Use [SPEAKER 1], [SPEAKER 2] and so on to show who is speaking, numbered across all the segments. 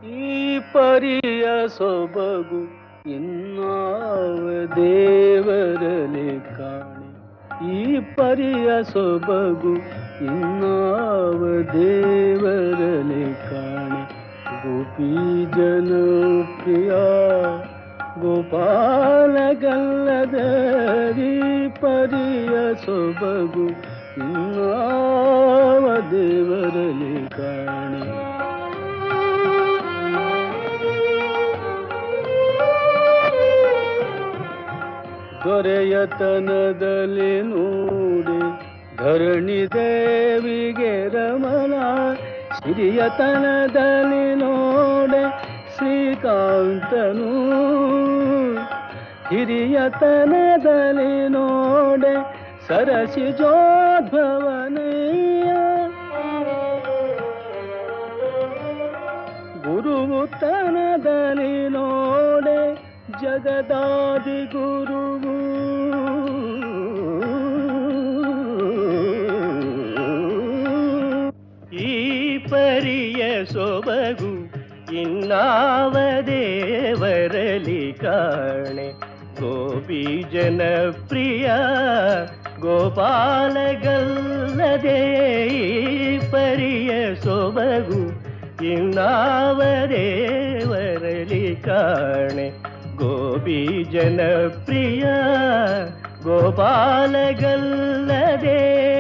[SPEAKER 1] ಈ ಪರಿಯ ಸೊಬಗು ಇನ್ನಾವ ದೇವರಲಿ ಕಾಣೆ. ಈ ಪರಿಯ ಸೊಬಗು ಇನ್ನಾವ ದೇವರಲಿ ಕಾಣೆ. ಗೋಪಿ ಜನಪ್ರಿಯ ಗೋಪಾಲಗಲ್ಲದರಿ ಪರಿಯ ಸೊಬಗು ಇನ್ನಾವ ದೇವರಲಿ ಕಾಣೆ. ದೊರೆಯತನದಲ್ಲಿ ನೋಡಿ ಧರಣಿ ದೇವಿಗೆ ರಮಣ. ಸಿರಿಯತನದಲ್ಲಿ ನೋಡೆ ಶ್ರೀಕಾಂತನು. ಹಿರಿಯತನದಲ್ಲಿ ನೋಡೆ ಸರಸಿಜೋದ್ಭವನಯ್ಯ. ಗುರುತನದಲ್ಲಿ ನೋಡೆ ಜಗದಾದಿ ಗುರುವು.
[SPEAKER 2] ಈ ಪರಿಯ ಸೊಬಗು ಇನ್ನಾವ ದೇವರಲಿ ಕಾಣೆ. ಗೋಪಿ ಜನಪ್ರಿಯ ಗೋಪಾಲಗಲ್ಲದೆ ಈ ಪರಿಯ ಸೊಬಗು ಇನ್ನಾವ ದೇವರಲಿ ಕಾಣೆ. ಗೋಪಿ ಜನಪ್ರಿಯ ಗೋಪಾಲಗಲ್ಲದೆ.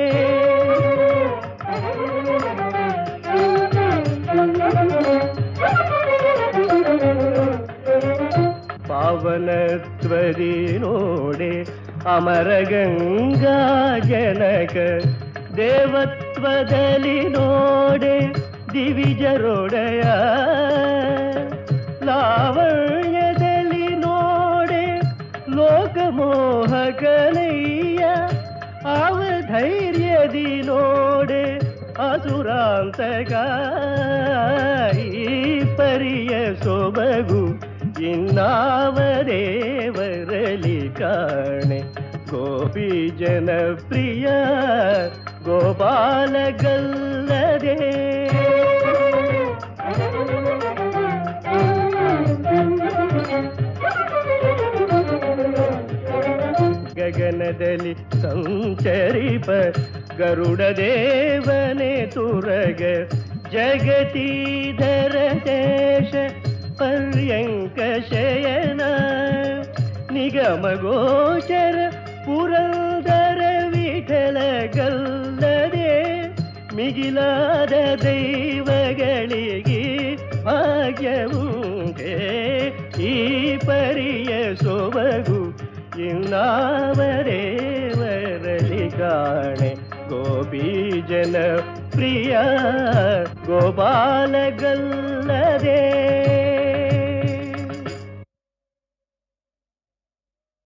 [SPEAKER 2] ಪಾವನತ್ವರಿ ನೋಡೆ ಅಮರ ಗಂಗಾ ಜನಕ. ದೇವತ್ವದಲ್ಲಿ ನೋಡೆ ದಿವಿಜರೊಡೆಯ. ಲಾವಣ್ಯದಲ್ಲಿ ನೋಡೆ ಲೋಕಮೋಹಕನಯ್ಯ. ಅವಧೈರ್ಯದಿ ನೋಡೆ ಅಸುರಾಂತಕ. ಈ ಪರಿಯ ಸೊಬಗು ಇನ್ನಾವ ದೇವರಲಿ ಕಾಣೆ. ಗೋಪಿ ಜನಪ್ರಿಯ ಗೋಪಾಲಗಲ್ಲದೆ. ಗಗನದಲ್ಲಿ ಸಂಚರಿಪ ಗರುಡ ದೇವನೆ ತುರಗ. ಜಗತೀಧರ ದೇಶ ಪರ್ಯಂಕ ಶಯನ. ನಿಗಮ ಗೋಚರ ಪುರಂದರ ವಿಠಲ ಗಲ್ಲದೆ. ಮಿಗಿಲಾದ ದೈವಗಳಿಗೆ ಭಾಗ್ಯವುಂಟೆ. ಈ ಪರಿಯ ಸೊಬಗು ಇನ್ನಾವ ದೇವರಲಿ ಕಾಣೆ. ಗೋಪಿ ಜನ ಪ್ರಿಯ ಗೋಪಾಲಗಲ್ಲದೆ.